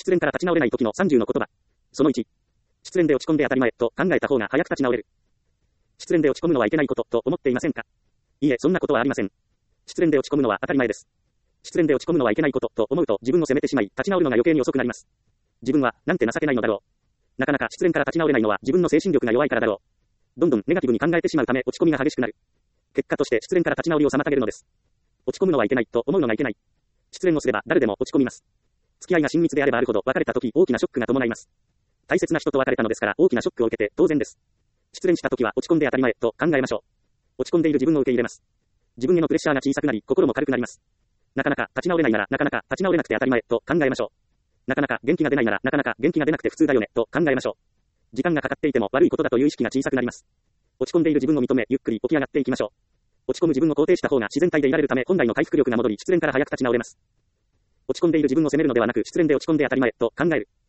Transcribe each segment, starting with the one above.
失恋から立ち直れない時の30の言葉。その1。失恋で落ち込んで当たり前と考えた方が早く立ち直れる。失恋で落ち込むのはいけないことと思っていませんか？いいえ、そんなことはありません。失恋で落ち込むのは当たり前です。失恋で落ち込むのはいけないことと思うと自分を責めてしまい、立ち直るのが余計に遅くなります。自分はなんて情けないのだろう。なかなか失恋から立ち直れないのは自分の精神力が弱いからだろう。どんどんネガティブに考えてしまうため落ち込みが激しくなる。結果として失恋から立ち直りを妨げるのです。落ち込むのはいけないと思うのがいけない。失恋をすれば誰でも落ち込みます。付き合いが親密であればあるほど別れた時大きなショックが伴います。大切な人と別れたのですから大きなショックを受けて当然です。失恋した時は落ち込んで当たり前と考えましょう。落ち込んでいる自分を受け入れます。自分へのプレッシャーが小さくなり心も軽くなります。なかなか立ち直れないならなかなか立ち直れなくて当たり前と考えましょう。なかなか元気が出ないならなかなか元気が出なくて普通だよねと考えましょう。時間がかかっていても悪いことだという意識が小さくなります。落ち込んでいる自分を認めゆっくり起き上がっていきましょう。落ち込む自分を肯定した方が自然体でいられるため本来の回復力が戻り失恋から早く立ち直れます。落ち込んでいる自分を責めるのではなく失恋で落ち込んで当たり前と考える。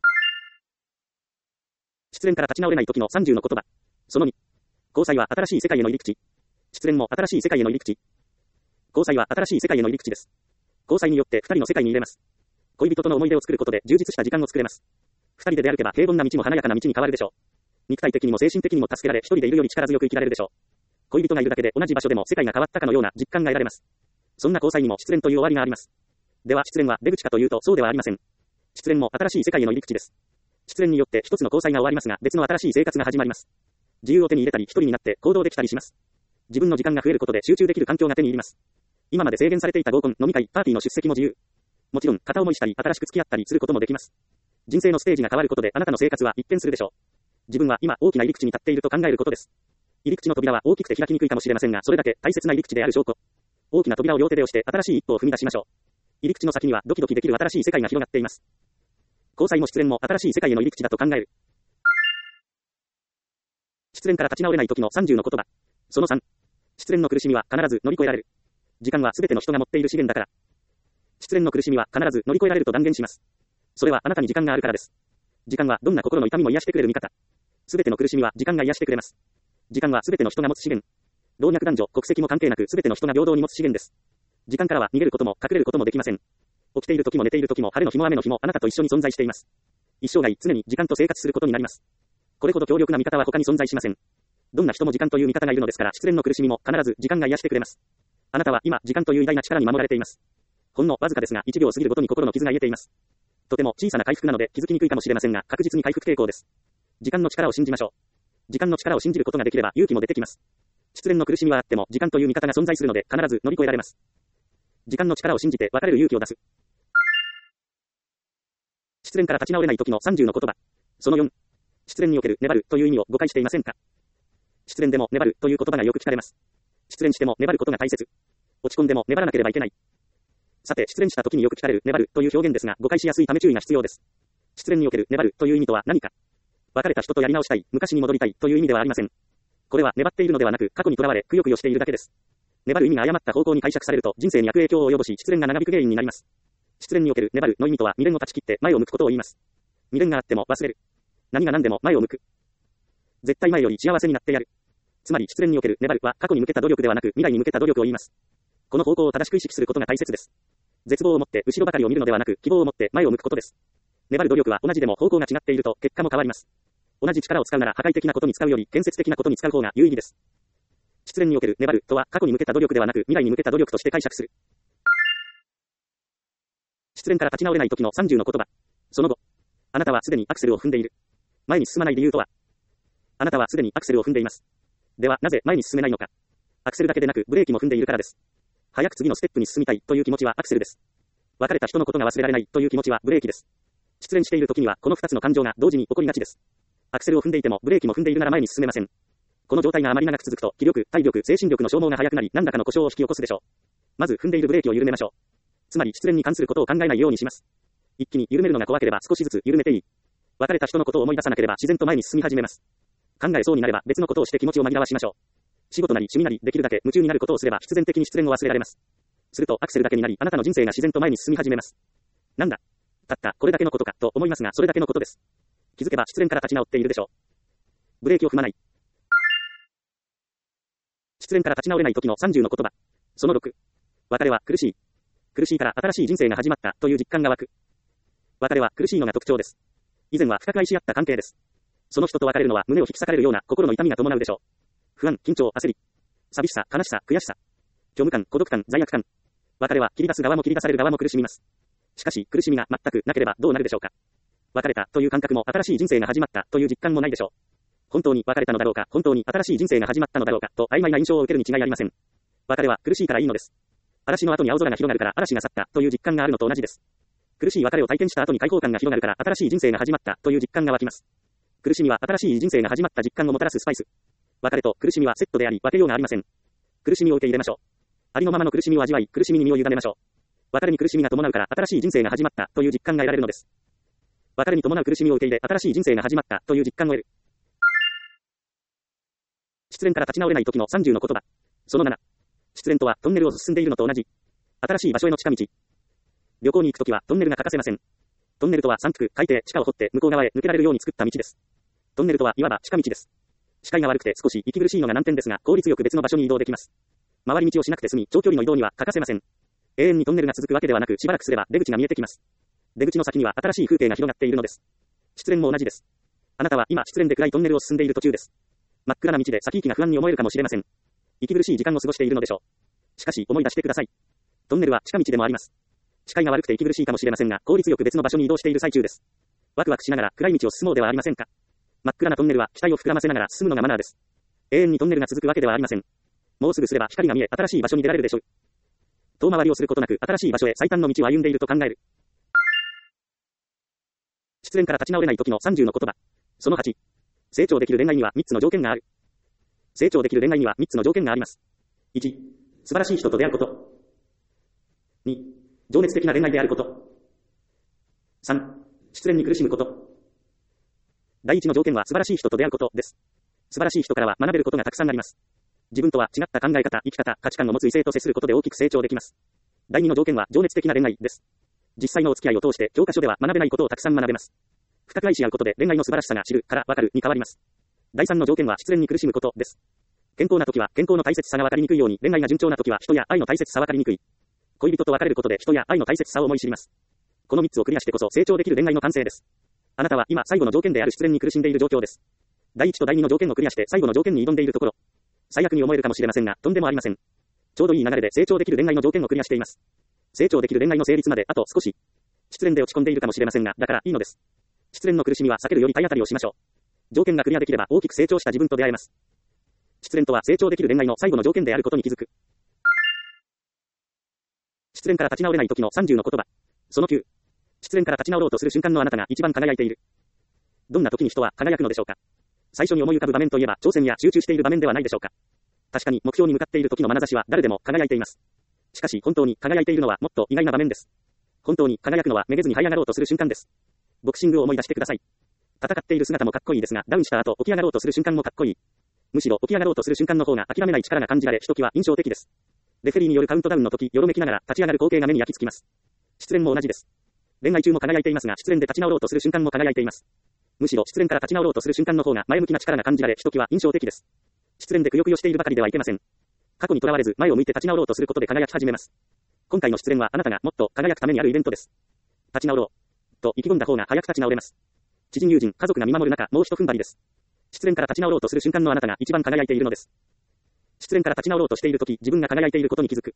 失恋から立ち直れない時の30の言葉。その2。交際は新しい世界への入り口。失恋も新しい世界への入り口。交際は新しい世界への入り口です。交際によって二人の世界に入れます。恋人との思い出を作ることで充実した時間を作れます。二人で出歩けば平凡な道も華やかな道に変わるでしょう。肉体的にも精神的にも助けられ一人でいるより力強く生きられるでしょう。恋人がいるだけで同じ場所でも世界が変わったかのような実感が得られます。そんな交際にも失恋という終わりがあります。では失恋は出口かというとそうではありません。失恋も新しい世界への入り口です。失恋によって一つの交際が終わりますが別の新しい生活が始まります。自由を手に入れたり一人になって行動できたりします。自分の時間が増えることで集中できる環境が手に入ります。今まで制限されていた合コン、飲み会、パーティーの出席も自由。もちろん片思いしたり新しく付き合ったりすることもできます。人生のステージが変わることであなたの生活は一変するでしょう。自分は今大きな入り口に立っていると考えることです。入り口の扉は大きくて開きにくいかもしれませんがそれだけ大切な入り口である証拠。大きな扉を両手で押して新しい一歩を踏み出しましょう。入り口の先にはドキドキできる新しい世界が広がっています。交際も失恋も新しい世界への入り口だと考える。失恋から立ち直れない時の30の言葉。その3。失恋の苦しみは必ず乗り越えられる。時間はすべての人が持っている資源だから。失恋の苦しみは必ず乗り越えられると断言します。それはあなたに時間があるからです。時間はどんな心の痛みも癒してくれる味方。すべての苦しみは時間が癒してくれます。時間はすべての人が持つ資源。老若男女、国籍も関係なくすべての人が平等に持つ資源です。時間からは逃げることも隠れることもできません。起きている時も寝ている時も晴れの日も雨の日もあなたと一緒に存在しています。一生涯常に時間と生活することになります。これほど強力な味方は他に存在しません。どんな人も時間という味方がいるのですから失恋の苦しみも必ず時間が癒してくれます。あなたは今時間という偉大な力に守られています。ほんのわずかですが1秒過ぎるごとに心の傷が癒えています。とても小さな回復なので気づきにくいかもしれませんが確実に回復傾向です。時間の力を信じましょう。時間の力を信じることができれば勇気も出てきます。失恋の苦しみはあっても時間という味方が存在するので必ず乗り越えられます。時間の力を信じて別れる勇気を出す。失恋から立ち直れない時の30の言葉。その4。失恋における粘るという意味を誤解していませんか？失恋でも粘るという言葉がよく聞かれます。失恋しても粘ることが大切。落ち込んでも粘らなければいけない。さて失恋した時によく聞かれる粘るという表現ですが誤解しやすいため注意が必要です。失恋における粘るという意味とは何か。別れた人とやり直したい、昔に戻りたいという意味ではありません。これは粘っているのではなく過去にとらわれくよくよしているだけです。粘る意味が誤った方向に解釈されると人生に悪影響を及ぼし失恋が長引く原因になります。失恋における粘るの意味とは未練を断ち切って前を向くことを言います。未練があっても忘れる。何が何でも前を向く。絶対前より幸せになってやる。つまり失恋における粘るは過去に向けた努力ではなく未来に向けた努力を言います。この方向を正しく意識することが大切です。絶望を持って後ろばかりを見るのではなく希望を持って前を向くことです。粘る努力は同じでも方向が違っていると結果も変わります。同じ力を使うなら破壊的なことに使うより建設的なことに使う方が有意義です。失恋における粘るとは過去に向けた努力ではなく未来に向けた努力として解釈する。失恋から立ち直れない時の30の言葉。その後。あなたはすでにアクセルを踏んでいる。前に進まない理由とは。あなたはすでにアクセルを踏んでいます。ではなぜ前に進めないのか。アクセルだけでなくブレーキも踏んでいるからです。早く次のステップに進みたいという気持ちはアクセルです。別れた人のことが忘れられないという気持ちはブレーキです。失恋している時にはこの2つの感情が同時に起こりがちです。アクセルを踏んでいてもブレーキも踏んでいるなら前に進めません。この状態があまり長く続くと気力、体力、精神力の消耗が早くなり何らかの故障を引き起こすでしょう。まず踏んでいるブレーキを緩めましょう。つまり失恋に関することを考えないようにします。一気に緩めるのが怖ければ少しずつ緩めていい。別れた人のことを思い出さなければ自然と前に進み始めます。考えそうになれば別のことをして気持ちを紛らわしましょう。仕事なり趣味なりできるだけ夢中になることをすれば必然的に失恋を忘れられます。するとアクセルだけになりあなたの人生が自然と前に進み始めます。なんだ。たったこれだけのことかと思いますがそれだけのことです。気づけば失恋から立ち直っているでしょう。ブレーキを踏まない。失恋から立ち直れない時の30の言葉。その6。別れは苦しい。苦しいから新しい人生が始まったという実感が湧く。 別れは苦しいのが特徴です。以前は深く愛し合った関係です。その人と別れるのは胸を引き裂かれるような心の痛みが伴うでしょう。不安、緊張、焦り、寂しさ、悲しさ、悔しさ、虚無感、孤独感、罪悪感。別れは切り出す側も切り出される側も苦しみます。しかし苦しみが全くなければどうなるでしょうか。別れたという感覚も新しい人生が始まったという実感もないでしょう。本当に別れたのだろうか、本当に新しい人生が始まったのだろうかと曖昧な印象を受けるに違いありません。別れは苦しいからいいのです。嵐の後に青空が広がるから嵐が去ったという実感があるのと同じです。苦しい別れを体験した後に解放感が広がるから新しい人生が始まったという実感が湧きます。苦しみは新しい人生が始まった実感をもたらすスパイス。別れと苦しみはセットであり分けようがありません。苦しみを受け入れましょう。ありのままの苦しみを味わい苦しみに身を委ねましょう。別れに苦しみが伴うから新しい人生が始まったという実感が得られるのです。別れに伴う苦しみを受け入れ新しい人生が始まったという実感を得る。失恋から立ち直れない時の30の言葉。その7。失恋とはトンネルを進んでいるのと同じ。新しい場所への近道。旅行に行くときはトンネルが欠かせません。トンネルとは山腹、海底、地下を掘って向こう側へ抜けられるように作った道です。トンネルとはいわば近道です。視界が悪くて少し息苦しいのが難点ですが、効率よく別の場所に移動できます。回り道をしなくて済み、長距離の移動には欠かせません。永遠にトンネルが続くわけではなく、しばらくすれば出口が見えてきます。出口の先には新しい風景が広がっているのです。失恋も同じです。あなたは今失恋で暗いトンネルを進んでいる途中です。真っ暗な道で先行きが不安に思えるかもしれません。息苦しい時間を過ごしているのでしょう。しかし思い出してください。トンネルは近道でもあります。視界が悪くて息苦しいかもしれませんが、効率よく別の場所に移動している最中です。ワクワクしながら暗い道を進もうではありませんか。真っ暗なトンネルは期待を膨らませながら進むのがマナーです。永遠にトンネルが続くわけではありません。もうすぐすれば光が見え、新しい場所に出られるでしょう。遠回りをすることなく新しい場所へ最短の道を歩んでいると考える。失恋から立ち直れない時の30の言葉。その8。成長できる恋愛には3つの条件がある。成長できる恋愛には3つの条件があります。1、素晴らしい人と出会うこと。2、情熱的な恋愛であること。3、失恋に苦しむこと。第1の条件は素晴らしい人と出会うことです。素晴らしい人からは学べることがたくさんあります。自分とは違った考え方、生き方、価値観を持つ異性と接することで大きく成長できます。第2の条件は情熱的な恋愛です。実際のお付き合いを通して教科書では学べないことをたくさん学べます。深く愛し合うことで恋愛の素晴らしさが知るからわかるに変わります。第3の条件は失恋に苦しむことです。健康な時は健康の大切さが分かりにくいように、恋愛が順調な時は人や愛の大切さ分かりにくい。恋人と別れることで人や愛の大切さを思い知ります。この3つをクリアしてこそ成長できる恋愛の完成です。あなたは今最後の条件である失恋に苦しんでいる状況です。第1と第2の条件をクリアして最後の条件に挑んでいるところ。最悪に思えるかもしれませんが、とんでもありません。ちょうどいい流れで成長できる恋愛の条件をクリアしています。成長できる恋愛の成立まであと少し。失恋で落ち込んでいるかもしれませんが、だからいいのです。失恋の苦しみは避けるより体当たりをしましょう。条件がクリアできれば大きく成長した自分と出会えます。失恋とは成長できる恋愛の最後の条件であることに気づく。失恋から立ち直れない時の30の言葉。その9。失恋から立ち直ろうとする瞬間のあなたが一番輝いている。どんな時に人は輝くのでしょうか。最初に思い浮かぶ場面といえば挑戦や集中している場面ではないでしょうか。確かに目標に向かっている時の眼差しは誰でも輝いています。しかし本当に輝いているのはもっと意外な場面です。本当に輝くのはめげずに這い上がろうとする瞬間です。ボクシングを思い出してください。戦っている姿もかっこいいですが、ダウンした後起き上がろうとする瞬間もかっこいい。むしろ起き上がろうとする瞬間の方が諦めない力が感じられ、ひときわ印象的です。レフェリーによるカウントダウンの時、よろめきながら立ち上がる光景が目に焼き付きます。失恋も同じです。恋愛中も輝いていますが、失恋で立ち直ろうとする瞬間も輝いています。むしろ失恋から立ち直ろうとする瞬間の方が前向きな力が感じられ、ひときわ印象的です。失恋でくよくよしているばかりではいけません。過去にとらわれず前を向いて立ち直ろうとすることで輝き始めます。今回の失恋はあなたがもっと輝くためにあるイベントです。立ち直ろうと意気込んだ方が早く立ち直れます。知人友人、家族が見守る中、もう一踏ん張りです。失恋から立ち直ろうとする瞬間のあなたが一番輝いているのです。失恋から立ち直ろうとしているとき、自分が輝いていることに気づく。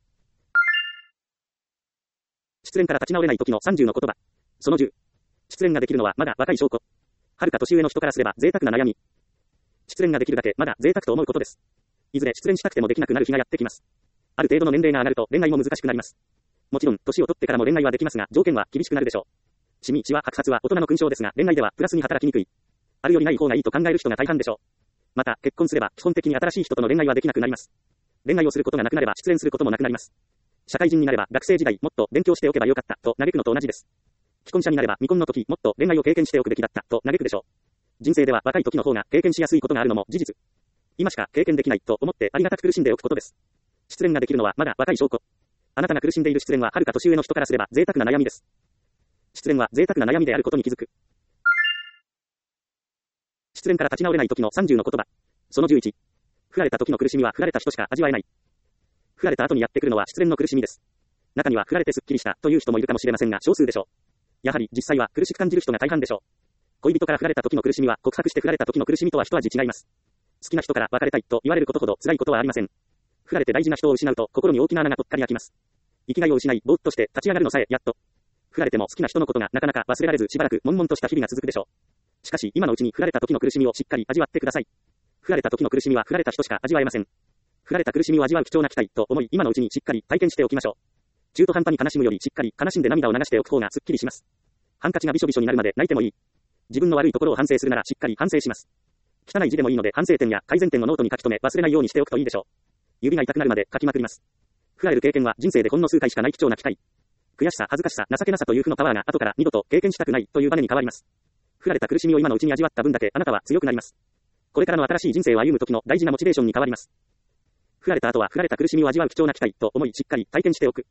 失恋から立ち直れない時の30の言葉。その10。失恋ができるのはまだ若い証拠。遥か年上の人からすれば贅沢な悩み。失恋ができるだけまだ贅沢と思うことです。いずれ失恋したくてもできなくなる日がやってきます。ある程度の年齢が上がると恋愛も難しくなります。もちろん、年を取ってからも恋愛はできますが、条件は厳しくなるでしょう。シミ、シワ、白髪は大人の勲章ですが、恋愛ではプラスに働きにくい。あるよりない方がいいと考える人が大半でしょう。また、結婚すれば基本的に新しい人との恋愛はできなくなります。恋愛をすることがなくなれば失恋することもなくなります。社会人になれば学生時代もっと勉強しておけばよかったと嘆くのと同じです。既婚者になれば未婚の時もっと恋愛を経験しておくべきだったと嘆くでしょう。人生では若い時の方が経験しやすいことがあるのも事実。今しか経験できないと思ってありがたく苦しんでおくことです。失恋ができるのはまだ若い証拠。あなたが苦しんでいる失恋は遥か年上の人からすれば贅沢な悩みです。失恋は贅沢な悩みであることに気づく。失恋から立ち直れない時の30の言葉。その11。振られた時の苦しみは振られた人しか味わえない。振られた後にやってくるのは失恋の苦しみです。中には振られてスッキリしたという人もいるかもしれませんが少数でしょう。 やはり実際は苦しく感じる人が大半でしょう。恋人から振られた時の苦しみは告白して振られた時の苦しみとは一味違います。好きな人から別れたいと言われることほど辛いことはありません。振られて大事な人を失うと心に大きな穴がぽっかり開きます。生きがいを失いぼーっとして立ち上がるのさえやっと。振られても好きな人のことがなかなか忘れられずしばらく悶々とした日々が続くでしょう。しかし今のうちに振られた時の苦しみをしっかり味わってください。振られた時の苦しみは振られた人しか味わえません。振られた苦しみを味わう貴重な機会と思い今のうちにしっかり体験しておきましょう。中途半端に悲しむよりしっかり悲しんで涙を流しておく方がすっきりします。ハンカチがびしょびしょになるまで泣いてもいい。自分の悪いところを反省するならしっかり反省します。汚い字でもいいので反省点や改善点をノートに書き留め忘れないようにしておくといいでしょう。指が痛くなるまで書きまくります。振られる経験は人生でほんの数回しかない貴重な機会。悔しさ、恥ずかしさ、情けなさという負のパワーが後から二度と経験したくないというバネに変わります。振られた苦しみを今のうちに味わった分だけあなたは強くなります。これからの新しい人生を歩む時の大事なモチベーションに変わります。振られた後は振られた苦しみを味わう貴重な機会と思いしっかり体験しておく。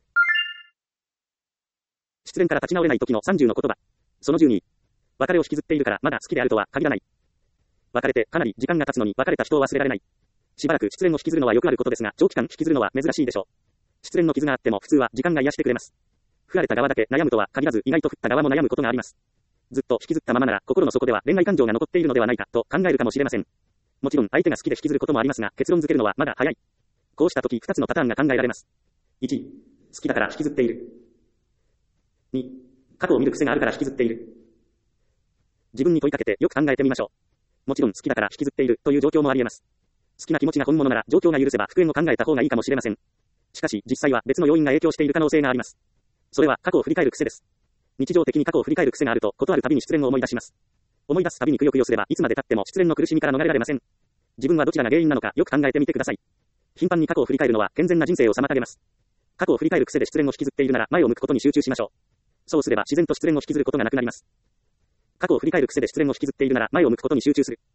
失恋から立ち直れない時の30の言葉。その12。別れを引きずっているからまだ好きであるとは限らない。別れてかなり時間が経つのに別れた人を忘れられない。しばらく失恋を引きずるのはよくあることですが、長期間引きずるのは珍しいでしょう。失恋の傷があっても普通は時間が癒してくれます。振られた側だけ悩むとは限らず意外と振った側も悩むことがあります。ずっと引きずったままなら心の底では恋愛感情が残っているのではないかと考えるかもしれません。もちろん相手が好きで引きずることもありますが、結論付けるのはまだ早い。こうした時2つのパターンが考えられます。1、好きだから引きずっている。2、過去を見る癖があるから引きずっている。自分に問いかけてよく考えてみましょう。もちろん好きだから引きずっているという状況もあり得ます。好きな気持ちが本物なら状況が許せば復縁を考えた方がいいかもしれません。しかし実際は別の要因が影響している可能性があります。それは過去を振り返る癖です。日常的に過去を振り返る癖があると、ことあるたびに失恋を思い出します。思い出すたびにくよくよすればいつまで経っても失恋の苦しみから逃れられません。自分はどちらが原因なのかよく考えてみてください。頻繁に過去を振り返るのは健全な人生を妨げます。過去を振り返る癖で失恋を引きずっているなら前を向くことに集中しましょう。そうすれば自然と失恋を引きずることがなくなります。過去を振り返る癖で失恋を引きずっているなら前を向くことに集中する。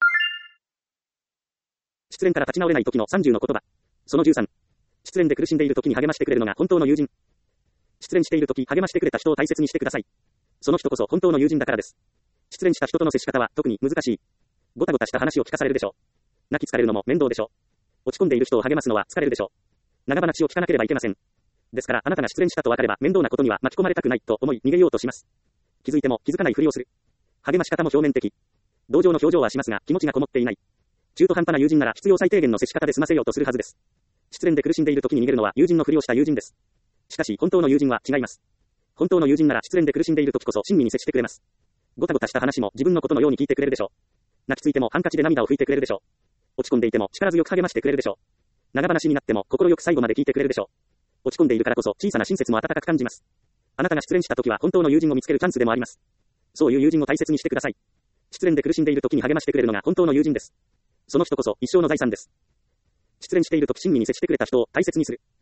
失恋から立ち直れない時の30の言葉。その13。失恋で苦しんでいる時に励ましてくれるのが本当の友人。失恋している時励ましてくれた人を大切にしてください。その人こそ本当の友人だからです。失恋した人との接し方は特に難しい。ごたごたした話を聞かされるでしょう。泣き疲れるのも面倒でしょう。落ち込んでいる人を励ますのは疲れるでしょう。長話を聞かなければいけません。ですからあなたが失恋したと分かれば面倒なことには巻き込まれたくないと思い逃げようとします。気づいても気づかないふりをする。励まし方も表面的。同情の表情はしますが気持ちがこもっていない。中途半端な友人なら必要最低限の接し方で済ませようとするはずです。失恋で苦しんでいる時に逃げるのは友人のふりをした友人です。しかし本当の友人は違います。本当の友人なら失恋で苦しんでいる時こそ親身に接してくれます。ごたごたした話も自分のことのように聞いてくれるでしょう。泣きついてもハンカチで涙を拭いてくれるでしょう。落ち込んでいても力強く励ましてくれるでしょう。長話になっても心よく最後まで聞いてくれるでしょう。落ち込んでいるからこそ小さな親切も温かく感じます。あなたが失恋した時は本当の友人を見つけるチャンスでもあります。そういう友人を大切にしてください。失恋で苦しんでいる時に励ましてくれるのが本当の友人です。その人こそ一生の財産です。失恋している時親身に接してくれた人を大切にする。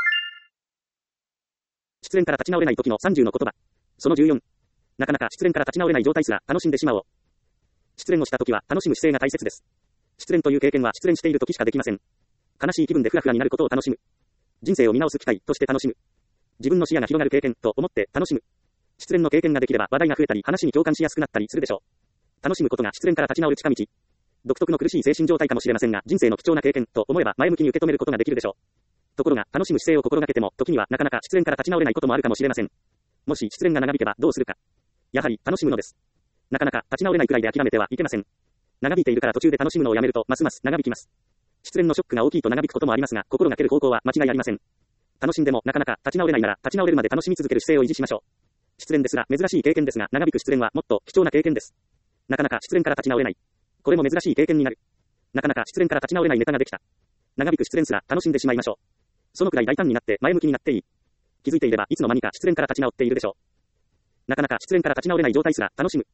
失恋から立ち直れない時の30の言葉。その14。なかなか失恋から立ち直れない状態すら楽しんでしまおう。失恋をした時は楽しむ姿勢が大切です。失恋という経験は失恋している時しかできません。悲しい気分でフラフラになることを楽しむ。人生を見直す機会として楽しむ。自分の視野が広がる経験と思って楽しむ。失恋の経験ができれば話題が増えたり話に共感しやすくなったりするでしょう。楽しむことが失恋から立ち直る近道。独特の苦しい精神状態かもしれませんが、人生の貴重な経験と思えば前向きに受け止めることができるでしょう。ところが、楽しむ姿勢を心がけても、時にはなかなか失恋から立ち直れないこともあるかもしれません。もし失恋が長引けばどうするか。やはり楽しむのです。なかなか立ち直れないくらいで諦めてはいけません。長引いているから途中で楽しむのをやめると、ますます長引きます。失恋のショックが大きいと長引くこともありますが、心がける方向は間違いありません。楽しんでもなかなか立ち直れないなら、立ち直れるまで楽しみ続ける姿勢を維持しましょう。失恋ですら珍しい経験ですが、長引く失恋はもっと貴重な経験です。なかなか失恋から立ち直れない。これも珍しい経験になる。なかなか失恋から立ち直れないネタができた。長引く失恋すら楽しんでしまいましょう。そのくらい大胆になって前向きになっていい。気づいていればいつの間にか失恋から立ち直っているでしょう。なかなか失恋から立ち直れない状態すら楽しむ。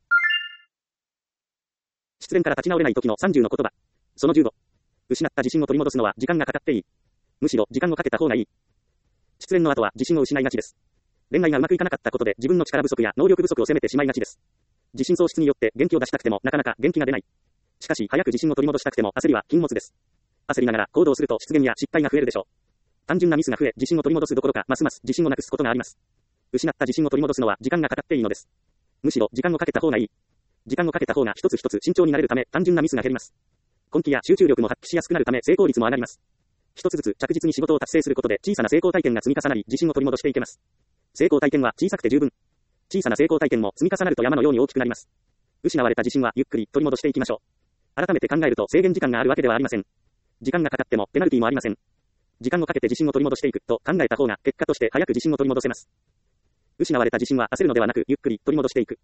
失恋から立ち直れない時の30の言葉。その15。失った自信を取り戻すのは時間がかかっていい。むしろ時間をかけた方がいい。失恋の後は自信を失いがちです。恋愛がうまくいかなかったことで自分の力不足や能力不足を責めてしまいがちです。自信喪失によって元気を出したくてもなかなか元気が出ない。しかし早く自信を取り戻したくても焦りは禁物です。焦りながら行動すると失言や失敗が増えるでしょう。単純なミスが増え自信を取り戻すどころかますます自信をなくすことがあります。失った自信を取り戻すのは時間がかかっていいのです。むしろ時間をかけた方がいい。時間をかけた方が一つ一つ慎重になれるため単純なミスが減ります。根気や集中力も発揮しやすくなるため成功率も上がります。一つずつ着実に仕事を達成することで小さな成功体験が積み重なり自信を取り戻していけます。成功体験は小さくて十分。 小さな成功体験も積み重なると山のように大きくなります。失われた自信はゆっくり取り戻していきましょう。改めて考えると制限時間があるわけではありません。時間がかかってもペナルティもありません。時間をかけて自信を取り戻していくと考えた方が結果として早く自信を取り戻せます。失われた自信は焦るのではなくゆっくり取り戻していく。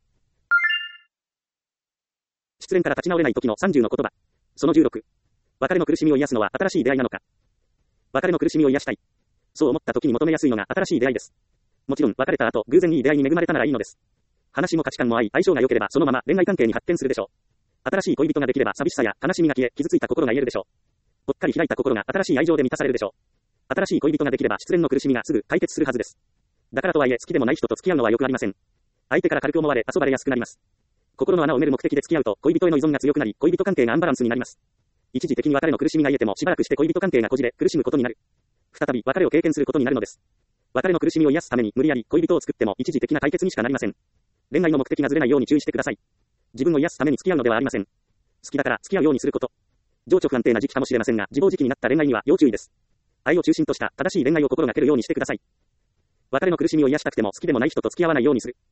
失恋から立ち直れない時の30の言葉。その16。別れの苦しみを癒すのは新しい出会いなのか。別れの苦しみを癒したい。そう思った時に求めやすいのが新しい出会いです。もちろん別れた後偶然いい出会いに恵まれたならいいのです。話も価値観も合い相性が良ければそのまま恋愛関係に発展するでしょう。新しい恋人ができれば寂しさや悲しみが消え傷ついた心が癒えるでしょう。ぽっかり開いた心が新しい愛情で満たされるでしょう。新しい恋人ができれば失恋の苦しみがすぐ解決するはずです。だからとはいえ好きでもない人と付き合うのはよくありません。相手から軽く思われ遊ばれやすくなります。心の穴を埋める目的で付き合うと恋人への依存が強くなり恋人関係がアンバランスになります。一時的に別れの苦しみが癒えてもしばらくして恋人関係がこじれ苦しむことになる。再び別れを経験することになるのです。別れの苦しみを癒すために無理やり恋人を作っても一時的な解決にしかなりません。恋愛の目的がずれないように注意してください。自分を癒すために付き合うのではありません。好きだから付き合うようにすること。情緒不安定な時期かもしれませんが自暴自棄になった恋愛には要注意です。愛を中心とした正しい恋愛を心がけるようにしてください。別れの苦しみを癒したくても好きでもない人と付き合わないようにする。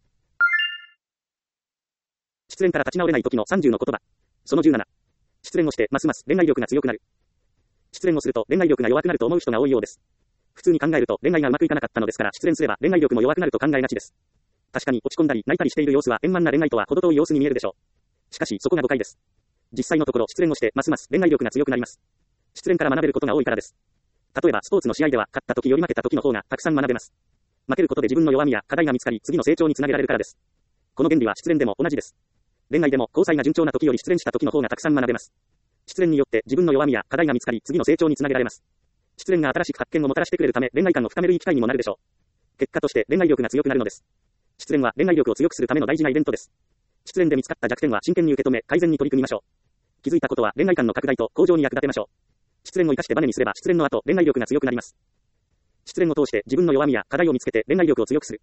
失恋から立ち直れない時の30の言葉。その17。失恋をしてますます恋愛力が強くなる。失恋をすると恋愛力が弱くなると思う人が多いようです。普通に考えると恋愛がうまくいかなかったのですから失恋すれば恋愛力も弱くなると考えがちです。確かに落ち込んだり泣いたりしている様子は円満な恋愛とは程遠い様子に見えるでしょう。しかしそこが誤解です。実際のところ失恋をしてますます恋愛力が強くなります。失恋から学べることが多いからです。例えばスポーツの試合では勝った時より負けた時の方がたくさん学べます。負けることで自分の弱みや課題が見つかり次の成長につなげられるからです。この原理は失恋でも同じです。恋愛でも交際が順調な時より失恋した時の方がたくさん学べます。失恋によって自分の弱みや課題が見つかり次の成長につなげられます。失恋が新しく発見をもたらしてくれるため恋愛観を深めるいい機会にもなるでしょう。結果として恋愛力が強くなるのです。失恋は恋愛力を強くするための大事なイベントです。失恋で見つかった弱点は真剣に受け止め改善に取り組みましょう。気づいたことは恋愛観の拡大と向上に役立てましょう。失恋を生かしてバネにすれば失恋の後恋愛力が強くなります。失恋を通して自分の弱みや課題を見つけて恋愛力を強くする。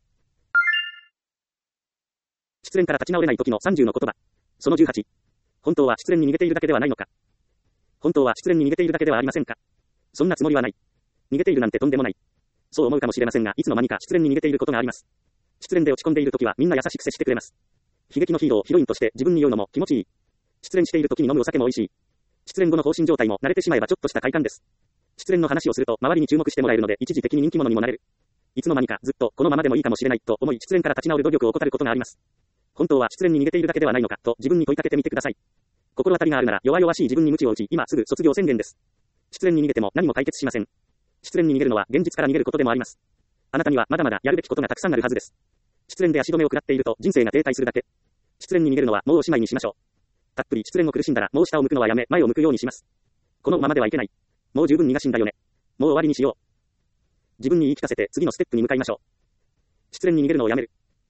失恋から立ち直れない時の30の言葉。その18。本当は失恋に逃げているだけではないのか。本当は失恋に逃げているだけではありませんか。そんなつもりはない。逃げているなんてとんでもない。そう思うかもしれませんが、いつの間にか失恋に逃げていることがあります。失恋で落ち込んでいる時はみんな優しく接してくれます。悲劇のヒーロー、ヒロインとして自分に言うのも気持ちいい。失恋している時に飲むお酒も美味しい。失恋後の放心状態も慣れてしまえばちょっとした快感です。失恋の話をすると周りに注目してもらえるので一時的に人気者にもなれる。いつの間にかずっとこのままでもいいかもしれないと思い失恋から立ち直る努力を怠ることがあります。本当は失恋に逃げているだけではないのかと自分に問いかけてみてください。心当たりがあるなら弱々しい自分に鞭を打ち今すぐ卒業宣言です。失恋に逃げても何も解決しません。失恋に逃げるのは現実から逃げることでもあります。あなたにはまだまだやるべきことがたくさんあるはずです。失恋で足止めを食らっていると人生が停滞するだけ。失恋に逃げるのはもうおしまいにしましょう。たっぷり失恋を苦しんだらもう下を向くのはやめ前を向くようにします。このままではいけない。もう十分苦しんだよね。もう終わりにしよう。自分に言い聞かせて次のステップに向かいましょう。失恋に逃げるのをやめる。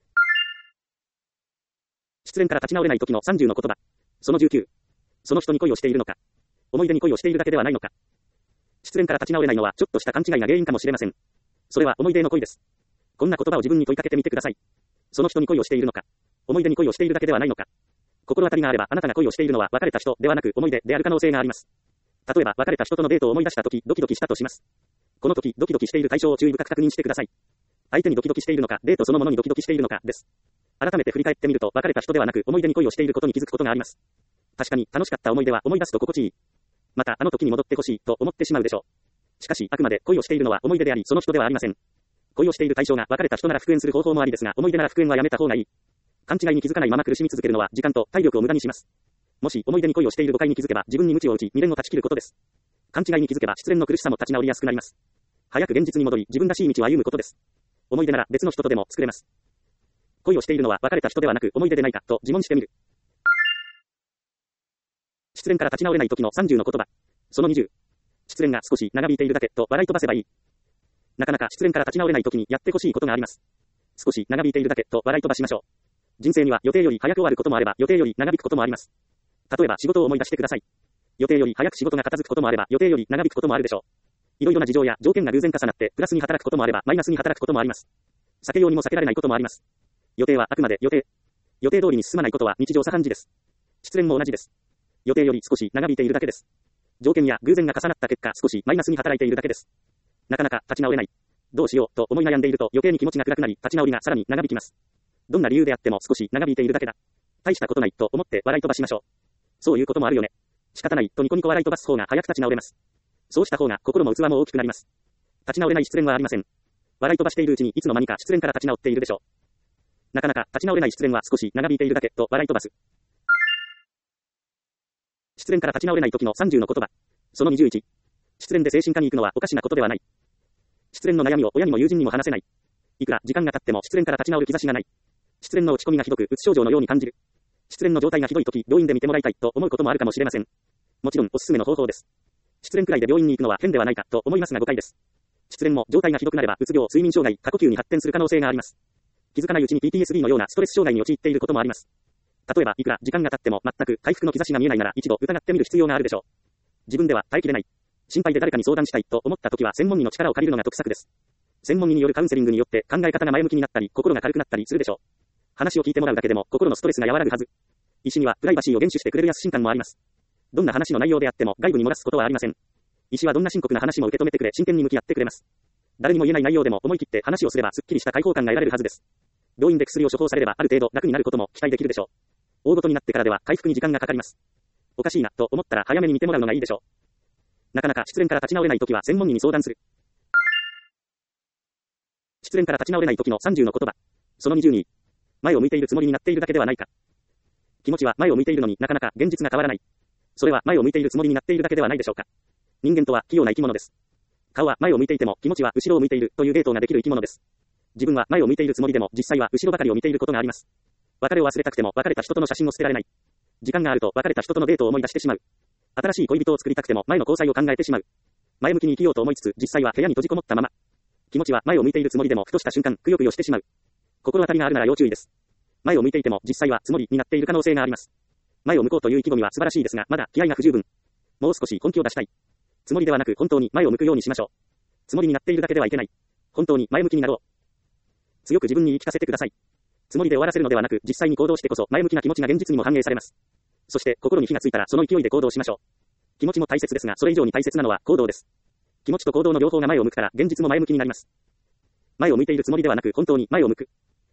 失恋から立ち直れない時の30の言葉。その19。その人に恋をしているのか。思い出に恋をしているだけではないのか。失恋から立ち直れないのはちょっとした勘違いが原因かもしれません。それは思い出への恋です。こんな言葉を自分に問いかけてみてください。その人に恋をしているのか。思い出に恋をしているだけではないのか。心当たりがあればあなたが恋をしているのは別れた人ではなく思い出である可能性があります。例えば別れた人とのデートを思い出した時ドキドキしたとします。この時ドキドキしている対象を注意深く確認してください。相手にドキドキしているのかデートそのものにドキドキしているのかです。改めて振り返ってみると別れた人ではなく思い出に恋をしていることに気づくことがあります。確かに楽しかった思い出は思い出すと心地いい。またあの時に戻ってほしいと思ってしまうでしょう。しかしあくまで恋をしているのは思い出でありその人ではありません。恋をしている対象が別れた人なら復縁する方法もありですが思い出なら復縁はやめた方がいい。勘違いに気づかないまま苦しみ続けるのは時間と体力を無駄にします。もし思い出に恋をしている誤解に気づけば自分に鞭を打ち未練を断ち切ることです。勘違いに気づけば失恋の苦しさも立ち直りやすくなります。早く現実に戻り自分らしい道を歩むことです。思い出なら別の人とでも作れます。恋をしているのは別れた人ではなく思い出でないかと自問してみる。失恋から立ち直れない時の30の言葉。その20。失恋が少し長引いているだけと笑い飛ばせばいい。なかなか失恋から立ち直れない時にやってほしいことがあります。少し長引いているだけと笑い飛ばしましょう。人生には予定より早く終わることもあれば予定より長引くこともあります。例えば仕事を思い出してください。予定より早く仕事が片付くこともあれば予定より長引くこともあるでしょう。いろいろな事情や条件が偶然重なってプラスに働くこともあればマイナスに働くこともあります。避けようにも避けられないこともあります。予定はあくまで予定。予定通りに進まないことは日常茶飯事です。失恋も同じです。予定より少し長引いているだけです。条件や偶然が重なった結果少しマイナスに働いているだけです。なかなか立ち直れない。どうしようと思い悩んでいると余計に気持ちが暗くなり立ち直りがさらに長引きます。 どんな理由であっても少し長引いているだけだ。大したことないと思って笑い飛ばしましょう。そういうこともあるよね。仕方ないとニコニコ笑い飛ばす方が早く立ち直れます。そうした方が心も器も大きくなります。立ち直れない失恋はありません。笑い飛ばしているうちにいつの間にか失恋から立ち直っているでしょう。なかなか立ち直れない失恋は少し長引いているだけと笑い飛ばす。失恋から立ち直れない時の30の言葉。その21。失恋で精神科に行くのはおかしなことではない。失恋の悩みを親にも友人にも話せない。いくら時間が経っても失恋から立ち直る兆しがない。失恋の落ち込みがひどくうつ症状のように感じる。失恋の状態がひどい時、病院で見てもらいたいと思うこともあるかもしれません。もちろんおすすめの方法です。失恋くらいで病院に行くのは変ではないかと思いますが誤解です。失恋も状態がひどくなればうつ病、睡眠障害、過呼吸に発展する可能性があります。気づかないうちに PTSD のようなストレス障害に陥っていることもあります。例えばいくら時間が経っても全く回復の兆しが見えないなら一度疑ってみる必要があるでしょう。自分では耐えきれない。心配で誰かに相談したいと思った時は専門医の力を借りるのが得策です。専門医によるカウンセリングによって考え方が前向きになったり心が軽くなったりするでしょう。話を聞いてもらうだけでも心のストレスが和らぐはず。医師にはプライバシーを厳守してくれる安心感もあります。どんな話の内容であっても外部に漏らすことはありません。医師はどんな深刻な話も受け止めてくれ真剣に向き合ってくれます。誰にも言えない内容でも思い切って話をすればすっきりした解放感が得られるはずです。病院で薬を処方されればある程度楽になることも期待できるでしょう。大ごとになってからでは回復に時間がかかります。おかしいなと思ったら早めに見てもらうのがいいでしょう。なかなか失恋から立ち直れないときは専門医に相談する。失恋から立ち直れないときの30の言葉。その22。前を向いているつもりになっているだけではないか。気持ちは前を向いているのになかなか現実が変わらない。それは前を向いているつもりになっているだけではないでしょうか。人間とは器用な生き物です。顔は前を向いていても気持ちは後ろを向いているというデートができる生き物です。自分は前を向いているつもりでも実際は後ろばかりを見ていることがあります。別れを忘れたくても別れた人との写真を捨てられない。時間があると別れた人とのデートを思い出してしまう。新しい恋人を作りたくても前の交際を考えてしまう。前向きに生きようと思いつつ実際は部屋に閉じこもったまま。気持ちは前を向いているつもりでもふとした瞬間くよくよしてしまう。心当たりがあるなら要注意です。前を向いていても実際はつもりになっている可能性があります。前を向こうという意気込みは素晴らしいですがまだ気合が不十分。もう少し根気を出したい。つもりではなく本当に前を向くようにしましょう。つもりになっているだけではいけない。本当に前向きになろう。強く自分に言い聞かせてください。つもりで終わらせるのではなく実際に行動してこそ前向きな気持ちが現実にも反映されます。そして心に火がついたらその勢いで行動しましょう。気持ちも大切ですがそれ以上に大切なのは行動です。気持ちと行動の両方が前を向くから現実も前向きになります。前を向いているつもりではなく本当に前を向く。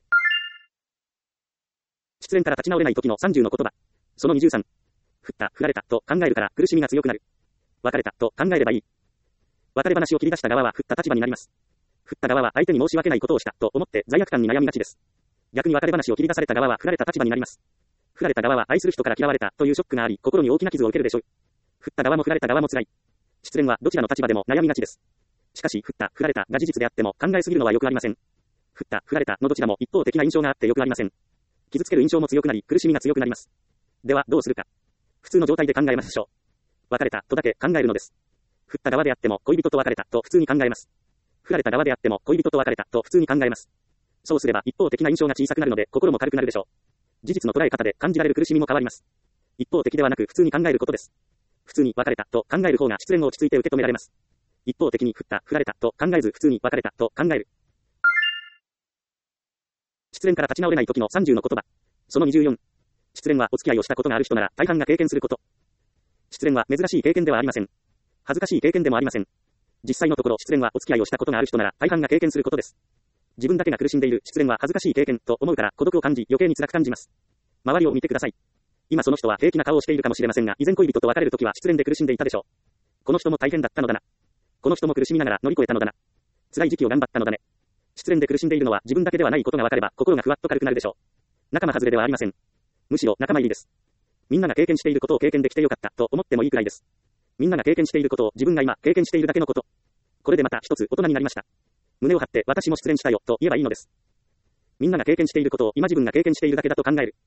失恋から立ち直れない時の30の言葉。その23。振った、振られたと考えるから苦しみが強くなる。別れたと考えればいい。別れ話を切り出した側は振った立場になります。振った側は相手に申し訳ないことをしたと思って罪悪感に悩みがちです。逆に別れ話を切り出された側は振られた立場になります。振られた側は愛する人から嫌われたというショックがあり心に大きな傷を受けるでしょう。振った側も振られた側も辛い。失恋はどちらの立場でも悩みがちです。しかし振った、振られたが事実であっても考えすぎるのはよくありません。振った、振られたのどちらも一方的な印象があってよくありません。傷つける印象も強くなり苦しみが強くなります。ではどうするか。普通の状態で考えましょう。別れたとだけ考えるのです。振った側であっても恋人と別れたと普通に考えます。振られた側であっても恋人と別れたと普通に考えます。そうすれば一方的な印象が小さくなるので心も軽くなるでしょう。事実の捉え方で感じられる苦しみも変わります。一方的ではなく普通に考えることです。普通に別れたと考える方が失恋を落ち着いて受け止められます。一方的に振った、振られたと考えず普通に別れたと考える。失恋から立ち直れない時の30の言葉。その24。失恋はお付き合いをしたことがある人なら大半が経験すること。失恋は珍しい経験ではありません。恥ずかしい経験でもありません。実際のところ失恋はお付き合いをしたことがある人なら大半が経験することです。自分だけが苦しんでいる失恋は恥ずかしい経験と思うから孤独を感じ余計に辛く感じます。周りを見てください。今その人は平気な顔をしているかもしれませんが以前恋人と別れるときは失恋で苦しんでいたでしょう。この人も大変だったのだな。この人も苦しみながら乗り越えたのだな。辛い時期を頑張ったのだね。失恋で苦しんでいるのは自分だけではないことが分かれば心がふわっと軽くなるでしょう。仲間外れではありません。むしろ仲間入りです。みんなが経験していることを経験できてよかったと思ってもいいくらいです。みんなが経験していることを自分が今経験しているだけのこと。これでまた一つ大人になりました。胸を張って私も失恋したよと言えばいいのです。みんなが経験していることを今自分が経験しているだけだと考える。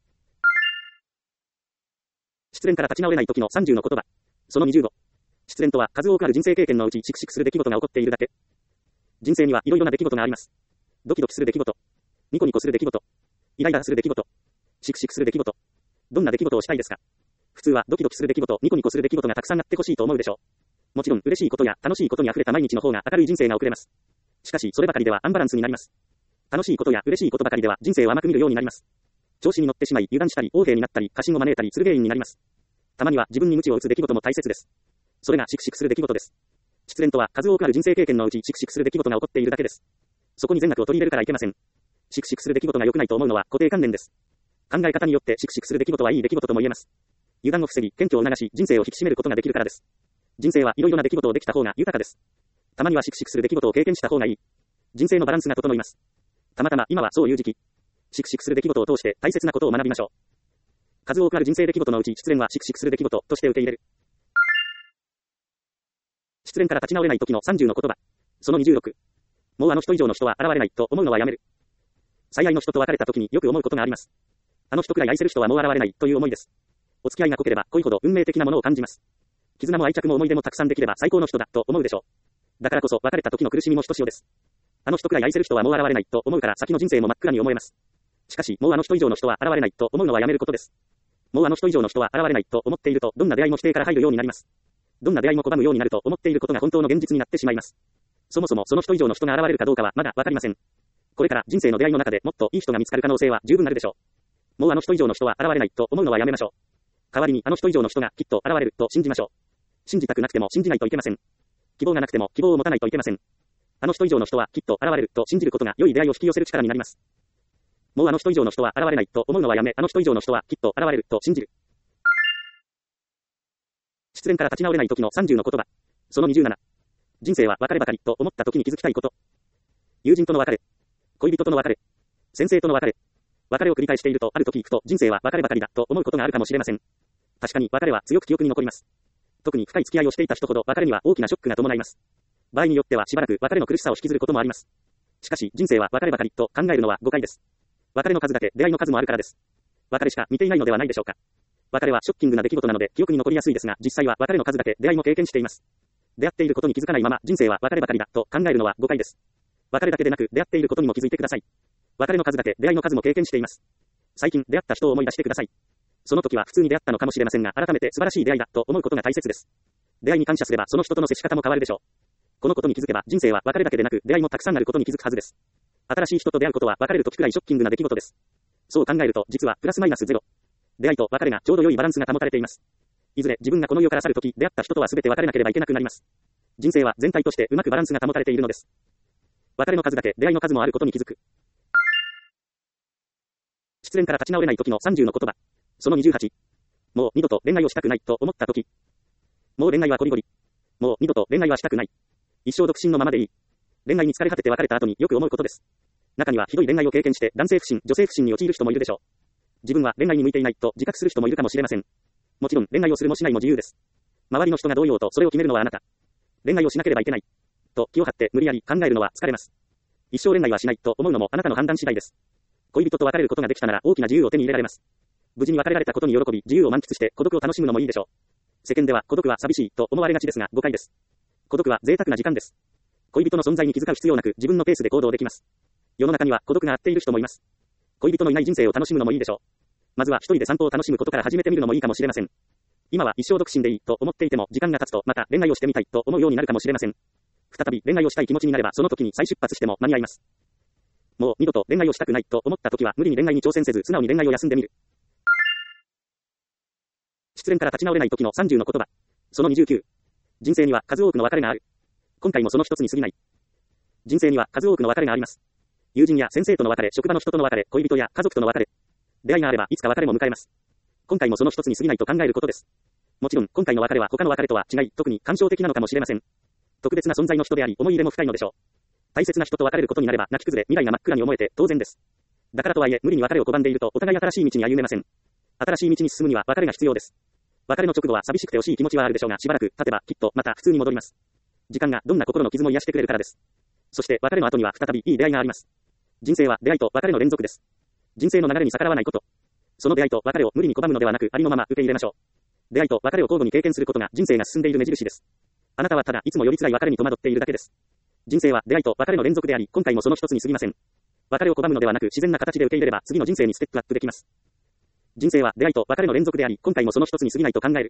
失恋から立ち直れない時の30の言葉。その25。失恋とは数多くある人生経験のうちシクシクする出来事が起こっているだけ。人生にはいろいろな出来事があります。ドキドキする出来事。ニコニコする出来事。イライラする出来事。シクシクする出来事。どんな出来事をしたいですか？普通はドキドキする出来事、ニコニコする出来事がたくさんあってほしいと思うでしょう。もちろん嬉しいことや楽しいことに溢れた毎日の方が明るい人生が送れます。しかしそればかりではアンバランスになります。楽しいことや嬉しいことばかりでは人生を甘く見るようになります。調子に乗ってしまい油断したり横柄になったり過信を招いたりする原因になります。たまには自分に鞭を打つ出来事も大切です。それがシクシクする出来事です。失恋とは数多くある人生経験のうちシクシクする出来事が起こっているだけです。そこに善悪を取り入れるからいけません。 シクシクする出来事が良くないと思うのは固定観念です。考え方によってシクシクする出来事はいい出来事とも言えます。油断を防ぎ、謙虚を促し、人生を引き締めることができるからです。人生はいろいろな出来事をできた方が豊かです。たまにはシクシクする出来事を経験した方がいい。人生のバランスが整います。たまたま今はそういう時期。シクシクする出来事を通して大切なことを学びましょう。数多くある人生出来事のうち失恋はシクシクする出来事として受け入れる。失恋から立ち直れない時の30の言葉。その26。もうあの人以上の人は現れないと思うのはやめる。最愛の人と別れた時によく思うことがあります。あの人くらい愛せる人はもう現れないという思いです。お付き合いが濃ければ濃いほど運命的なものを感じます。絆も愛着も思い出もたくさんできれば最高の人だと思うでしょう。だからこそ別れた時の苦しみもひとしおです。あの人くらい愛せる人はもう現れないと思うから先の人生も真っ暗に思えます。しかしもうあの人以上の人は現れないと思うのはやめることです。もうあの人以上の人は現れないと思っているとどんな出会いも否定から入るようになります。どんな出会いも拒むようになると思っていることが本当の現実になってしまいます。そもそもその人以上の人が現れるかどうかはまだわかりません。これから人生の出会いの中でもっといい人が見つかる可能性は十分あるでしょう。もうあの人以上の人は現れないと思うのはやめましょう。代わりにあの人以上の人がきっと現れると信じましょう。信じたくなくても信じないといけません。希望がなくても希望を持たないといけません。あの人以上の人はきっと現れると信じることが良い出会いを引き寄せる力になります。もうあの人以上の人は現れないと思うのはやめ、あの人以上の人はきっと現れると信じる。失恋から立ち直れない時の30の言葉。その27。人生は別ればかりと思った時に気づきたいこと。友人との別れ。恋人との別れ。先生との別れ。別れを繰り返しているとある時行くと人生は別ればかりだと思うことがあるかもしれません。確かに別れは強く記憶に残ります。特に深い付き合いをしていた人ほど別れには大きなショックが伴います。場合によってはしばらく別れの苦しさを引きずることもあります。しかし人生は別ればかりと考えるのは誤解です。別れの数だけ出会いの数もあるからです。別れしか見ていないのではないでしょうか。別れはショッキングな出来事なので記憶に残りやすいですが、実際は別れの数だけ出会いも経験しています。出会っていることに気づかないまま人生は別ればかりだと考えるのは誤解です。別れだけでなく出会っていることにも気づいてください。別れの数だけ出会いの数も経験しています。最近出会った人を思い出してください。その時は普通に出会ったのかもしれませんが、改めて素晴らしい出会いだと思うことが大切です。出会いに感謝すればその人との接し方も変わるでしょう。このことに気づけば人生は別れだけでなく出会いもたくさんあることに気づくはずです。新しい人と出会うことは別れる時くらいショッキングな出来事です。そう考えると実はプラスマイナスゼロ。出会いと別れがちょうど良いバランスが保たれています。いずれ自分がこの世から去るとき、出会った人とは全て別れなければいけなくなります。人生は全体としてうまくバランスが保たれているのです。別れの数だけ出会いの数もあることに気づく。失恋から立ち直れない時の30の言葉。その28。もう二度と恋愛をしたくないと思った時。もう恋愛はこりごり。もう二度と恋愛はしたくない。一生独身のままでいい。恋愛に疲れ果てて別れた後によく思うことです。中にはひどい恋愛を経験して男性不信、女性不信に陥る人もいるでしょう。自分は恋愛に向いていないと自覚する人もいるかもしれません。もちろん恋愛をするもしないも自由です。周りの人がどう言おうとそれを決めるのはあなた。恋愛をしなければいけない。と気を張って無理やり考えるのは疲れます。一生恋愛はしないと思うのもあなたの判断次第です。恋人と別れることができたなら大きな自由を手に入れられます。無事に別れられたことに喜び自由を満喫して孤独を楽しむのもいいでしょう。世間では孤独は寂しいと思われがちですが誤解です。孤独は贅沢な時間です。恋人の存在に気遣う必要なく自分のペースで行動できます。世の中には孤独が合っている人もいます。恋人のいない人生を楽しむのもいいでしょう。まずは一人で散歩を楽しむことから始めてみるのもいいかもしれません。今は一生独身でいいと思っていても時間が経つとまた恋愛をしてみたいと思うようになるかもしれません。再び恋愛をしたい気持ちになればその時に再出発しても間に合います。もう二度と恋愛をしたくないと思った時は無理に恋愛に挑戦せず素直に恋愛を休んでみる。失恋から立ち直れない時の30の言葉。その29。人生には数多くの別れがある。今回もその一つに過ぎない。人生には数多くの別れがあります。友人や先生との別れ、職場の人との別れ、恋人や家族との別れ。出会いがあればいつか別れも迎えます。今回もその一つに過ぎないと考えることです。もちろん今回の別れは他の別れとは違い、特に感傷的なのかもしれません。特別な存在の人であり、思い入れも深いのでしょう。大切な人と別れることになれば泣き崩れ、未来が真っ暗に思えて当然です。だからとはいえ無理に別れを拒んでいるとお互い新しい道に歩めません。新しい道に進むには別れが必要です。別れの直後は寂しくて惜しい気持ちはあるでしょうが、しばらく経てばきっとまた普通に戻ります。時間がどんな心の傷も癒してくれるからです。そして別れの後には再びいい出会いがあります。人生は出会いと別れの連続です。人生の流れに逆らわないこと。その出会いと別れを無理に拒むのではなく、ありのまま受け入れましょう。出会いと別れを交互に経験することが人生が進んでいる目印です。あなたはただいつもより辛い別れに戸惑っているだけです。人生は出会いと別れの連続であり、今回もその一つに過ぎません。別れを拒むのではなく、自然な形で受け入れれば次の人生にステップアップできます。人生は出会いと別れの連続であり、今回もその一つに過ぎないと考える。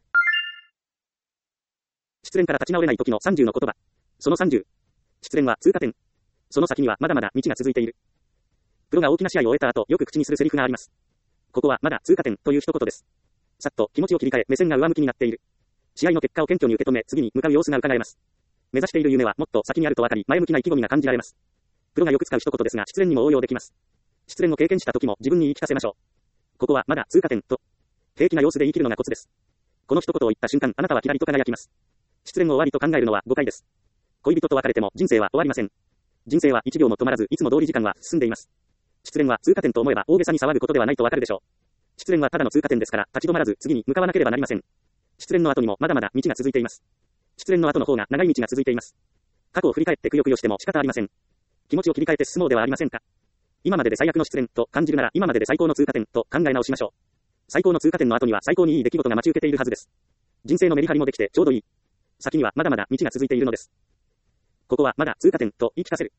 失恋から立ち直れない時の30の言葉。その30。失恋は通過点。その先にはまだまだ道が続いている。プロが大きな試合を終えた後、よく口にするセリフがあります。ここはまだ通過点という一言です。さっと気持ちを切り替え、目線が上向きになっている。試合の結果を謙虚に受け止め、次に向かう様子が伺えます。目指している夢はもっと先にあると分かり、前向きな意気込みが感じられます。 プロがよく使う一言ですが、失恋にも応用できます。失恋を経験した時も自分に言い聞かせましょう。ここはまだ通過点と、平気な様子で言い切るのがコツです。この一言を言った瞬間、あなたはキラリと輝きます。失恋を終わりと考えるのは誤解です。恋人と別れても人生は終わりません。人生は一秒も止まらず、いつも通り時間は進んでいます。失恋は通過点と思えば大げさに騒ぐことではないとわかるでしょう。失恋はただの通過点ですから、立ち止まらず次に向かわなければなりません。失恋の後にもまだまだ道が続いています。失恋の後の方が長い道が続いています。過去を振り返ってくよくよしても仕方ありません。気持ちを切り替えて進もうではありませんか。今までで最悪の失恋と感じるなら、今までで最高の通過点と考え直しましょう。最高の通過点の後には最高にいい出来事が待ち受けているはずです。人生のメリハリもできてちょうどいい。先にはまだまだ道が続いているのです。ここはまだ通過点と言い聞かせる。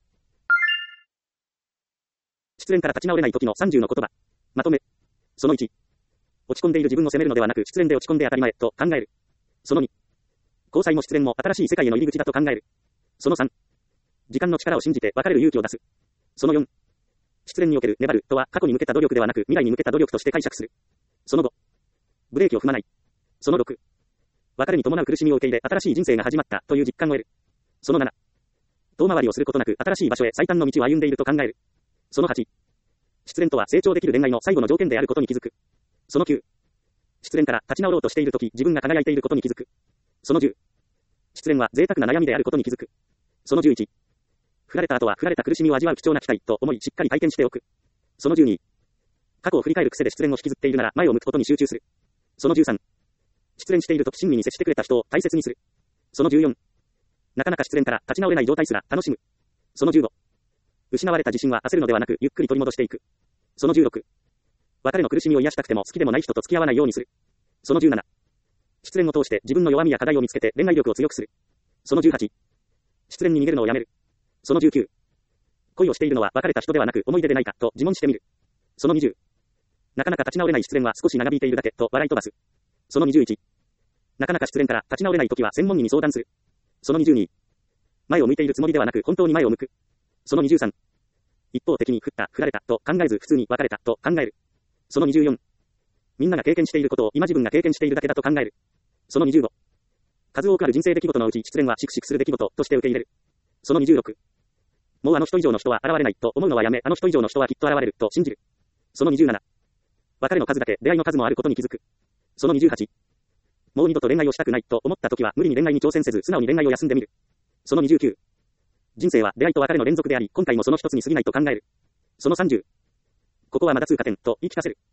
失恋から立ち直れない時の30の言葉。まとめ。その1。落ち込んでいる自分を責めるのではなく、失恋で落ち込んで当たり前と考える。その2。交際も失恋も新しい世界への入り口だと考える。その3。時間の力を信じて別れる勇気を出す。その4。失恋における粘るとは過去に向けた努力ではなく未来に向けた努力として解釈する。その5。ブレーキを踏まない。その6。別れに伴う苦しみを受け入れ新しい人生が始まったという実感を得る。その7。遠回りをすることなく新しい場所へ最短の道を歩んでいると考える。その8。失恋とは成長できる恋愛の最後の条件であることに気づく。その9。失恋から立ち直ろうとしているとき自分が輝いていることに気づく。その10。失恋は贅沢な悩みであることに気づく。その11。振られた後は振られた苦しみを味わう貴重な機会と思いしっかり体験しておく。その12。過去を振り返る癖で失恋を引きずっているなら前を向くことに集中する。その13。失恋しているとき親身に接してくれた人を大切にする。その14。なかなか失恋から立ち直れない状態すら楽しむ。その15。失われた自信は焦るのではなくゆっくり取り戻していく。その16。別れの苦しみを癒したくても好きでもない人と付き合わないようにする。その17。失恋を通して自分の弱みや課題を見つけて恋愛力を強くする。その18。失恋に逃げるのをやめる。その19。恋をしているのは別れた人ではなく思い出でないかと自問してみる。その20。なかなか立ち直れない失恋は少し長引いているだけと笑い飛ばす。その21。なかなか失恋から立ち直れないときは専門医に相談する。その22。前を向いているつもりではなく本当に前を向く。その23。一方的に振られたと考えず普通に別れたと考える。その24。みんなが経験していることを今自分が経験しているだけだと考える。その25。数多くある人生出来事のうち失恋はしくしくする出来事として受け入れる。その26。もうあの人以上の人は現れないと思うのはやめ、あの人以上の人はきっと現れると信じる。その27。別れの数だけ出会いの数もあることに気づく。その28。もう二度と恋愛をしたくないと思った時は無理に恋愛に挑戦せず素直に恋愛を休んでみる。その29。人生は出会いと別れの連続であり、今回もその一つに過ぎないと考える。その30。ここはまだ通過点と言い聞かせる。